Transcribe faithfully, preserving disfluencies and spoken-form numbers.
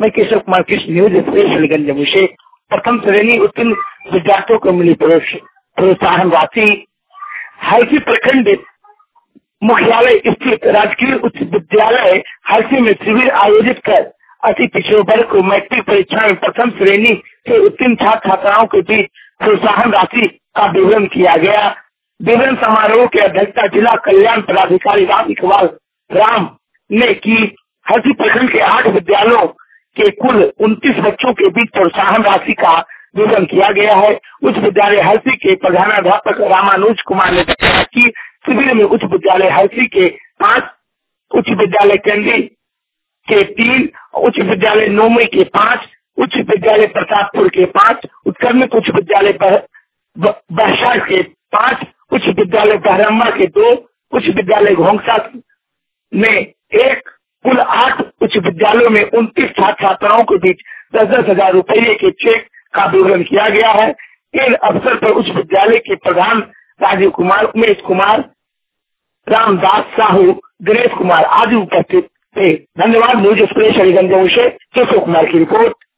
मैं Keshav Kumar Krishna, news express Aliganj Jammu से। प्रथम श्रेणी उत्तीर्ण विद्यार्थियों को मिली प्रोत्साहन राशि। हल्सी प्रखंड मुख्यालय स्थित राजकीय उच्च विद्यालय हल्सी में शिविर आयोजित कर अति पिछड़े वर्ग को मैट्रिक परीक्षा में प्रथम श्रेणी से उत्तीर्ण छात्र छात्राओं के बीच प्रोत्साहन राशि का वितरण किया गया। वितरण समारोह की अध्यक्षता जिला कल्याण पदाधिकारी राम इकबाल राम ने की। हल्सी प्रखंड के आठ विद्यालयों के कुल उनतीस बच्चों के बीच प्रोत्साहन राशि का वितरण किया गया है। उच्च विद्यालय हल्सी के प्रधानाध्यापक रामानुज कुमार ने बताया कि शिविर में उच्च विद्यालय हल्सी के पांच, उच्च विद्यालय केंद्रीय के तीन, उच्च विद्यालय नोमई के पांच, उच्च विद्यालय प्रतापपुर के पांच, उत्क्रमित उच्च विद्यालय बहसार के पांच, उच्च विद्यालय बहरम्मा के दो, उच्च विद्यालय घोंगसा में एक, कुल आठ उच्च विद्यालयों में उनतीस छात्र छात्राओं के बीच दस दस हजार रुपये के चेक का वितरण किया गया है। इन अवसर पर उच्च विद्यालय के प्रधान राजीव कुमार, उमेश कुमार, रामदास साहू, गणेश कुमार आदि उपस्थित थे। धन्यवाद। न्यूज एक्सप्रेस अलीगंज से केशव कुमार की रिपोर्ट।